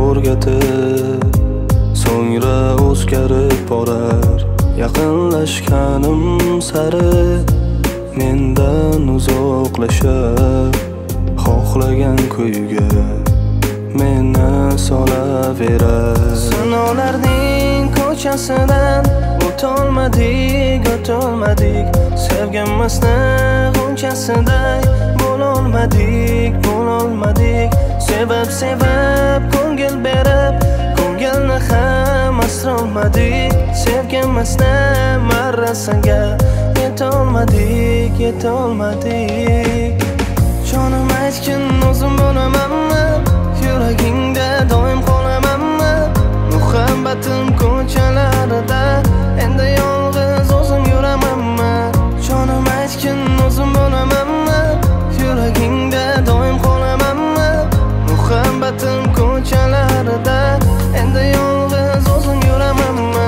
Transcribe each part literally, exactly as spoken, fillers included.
o'rgatib, so'ngra o'zgarib borar. Yaqinlashganim sari mendan uzoqlashib, xohlagan kuyga meni solaverar. Sinovlarning ko'chasidan o'tolmadik, o'tolmadik. Sevganmasni g'unchasiday bo'lolmadik, bo'lolmadik. Sebab sebab ko'ngil berib, ko'ngilni ham asrolmadik. Sevganmasni marrasiga yetolmadik, yetolmadik. Jonim aytgin, o'zim bo'lamanmi? Yuragingda doim qolamanmi? Muhabbatim ko'chalarida endi yolg'iz o'zim yuramanmi? Jonim aytgin, o'zim bo'lamanmi? Yuragingda doim qolamanmi? Muhabbatim ko'chalarida endi yolg'iz o'zim yuramanmi?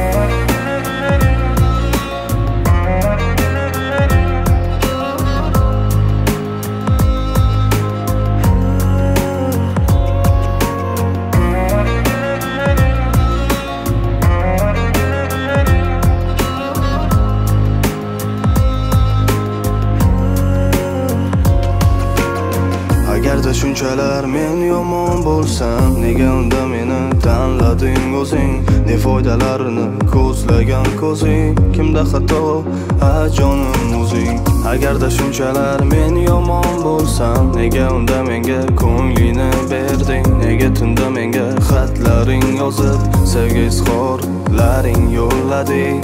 Agarda shunchalar men yomon bo'lsam, nega unda meni tanlading o'zing? Ne foydalarini ko'zlagan ko'zing? Kimda xato, a jonim o'zing? Agarda shunchalar men yomon bo'lsam, nega unda menga ko'nglingni berding? Nega tunda menga xatlaring yozib, sevgi izhorlaring yo'llading?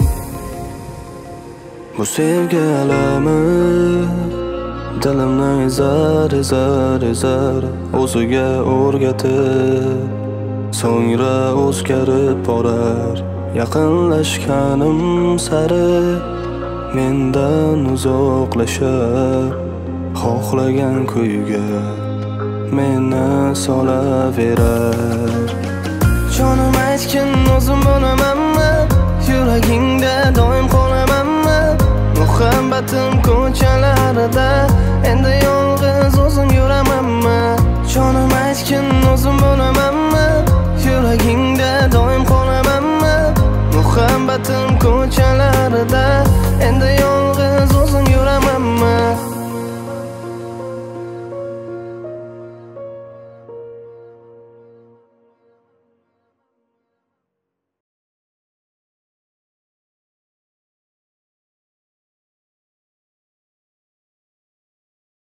Bu sevgi alami dilimni ezar, ezar, ezar, o'ziga o'rgatib, so'ngra o'zgarib borar. Yaqinlashganim sari mendan uzoqlashib, xohlagan kuyga meni solaverar. Jonim aytgin, o'zim bo'lamanmi? Yuragingda doim qolamanmi? Muhabbatim ko'chalarida endi yolg'iz o'zim yuramanmi? Jonim aytgin, o'zim bo'lamanmi? Yuragingda doim qolamanmi? Muhabbatim ko'chalarida endi yolg'iz